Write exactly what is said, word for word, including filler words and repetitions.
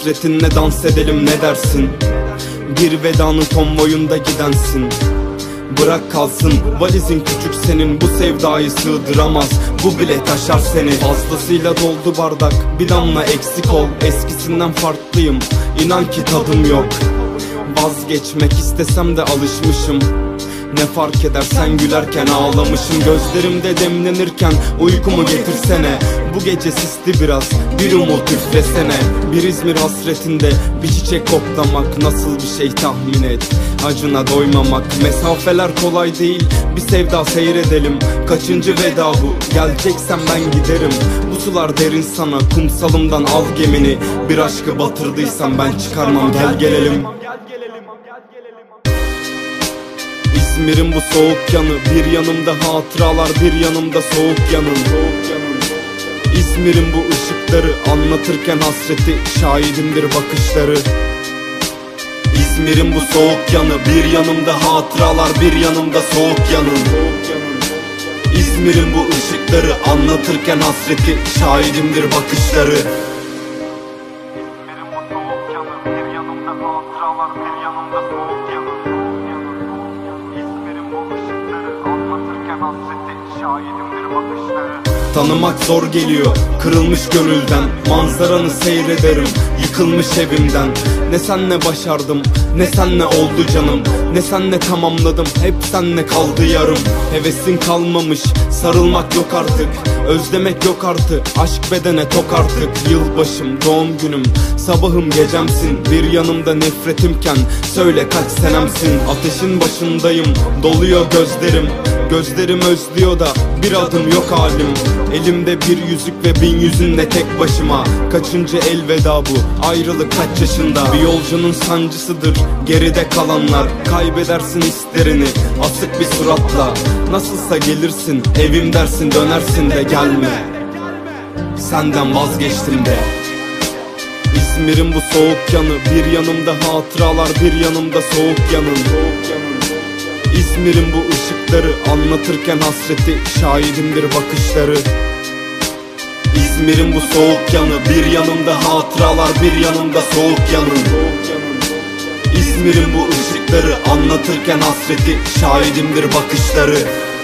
hasretinle dans edelim ne dersin? Bir vedanın konvoyunda gidensin. Bırak kalsın valizin küçük senin, bu sevdayı sığdıramaz, bu bile taşar seni. Fazlasıyla doldu bardak, bir damla eksik ol. Eskisinden farklıyım, inan ki tadım yok. Vazgeçmek istesem de alışmışım. Ne fark eder sen gülerken ağlamışım. Gözlerimde demlenirken uykumu getirsene. Bu gece sisli biraz, bir umut üflesene. Bir İzmir hasretinde bir çiçek koklamak nasıl bir şey tahmin et. Acına doymamak, mesafeler kolay değil. Bir sevda seyredelim, kaçıncı veda bu? Geleceksen ben giderim, bu sular derin sana. Kumsalımdan al gemini, bir aşkı batırdıysam ben çıkarmam, gel gelelim. İzmir'in bu soğuk yanı, bir yanımda hatıralar, bir yanımda soğuk yanın. İzmir'in bu ışıkları, anlatırken hasreti, şahidimdir bakışları. İzmir'in bu soğuk yanı, bir yanımda hatıralar, bir yanımda soğuk yanın. İzmir'in bu ışıkları, anlatırken hasreti, şahidimdir bakışları. İzmir'in bu soğuk yanı, bir yanımda hatıralar, bir yanımda soğuk yanın. İzmir'in bu ışıkları, anlatırken hasreti, şahidimdir bakışları. Tanımak zor geliyor, kırılmış gönülden. Manzaranı seyrederim, yıkılmış evimden. Ne senle başardım, ne senle oldu canım. Ne senle tamamladım, hep senle kaldı yarım. Hevesin kalmamış, sarılmak yok artık. Özlemek yok artık, aşk bedene tok artık. Yılbaşım, doğum günüm, sabahım gecemsin. Bir yanımda nefretimken, söyle kaç senemsin. Ateşin başındayım, doluyor gözlerim. Gözlerim özlüyor da bir adım yok halim. Elimde bir yüzük ve bin yüzünle tek başıma. Kaçıncı elveda bu, ayrılık kaç yaşında? Bir yolcunun sancısıdır geride kalanlar. Kaybedersin hislerini asık bir suratla. Nasılsa gelirsin, evim dersin, dönersin de gelme. Senden vazgeçtim de. İzmir'in bu soğuk yanı, bir yanımda hatıralar, bir yanımda soğuk yanın. İzmir'in bu ışıkları, anlatırken hasreti, şahidimdir bakışları. İzmir'in bu soğuk yanı, bir yanımda hatıralar, bir yanımda soğuk yanın. İzmir'in bu ışıkları, anlatırken hasreti, şahidimdir bakışları.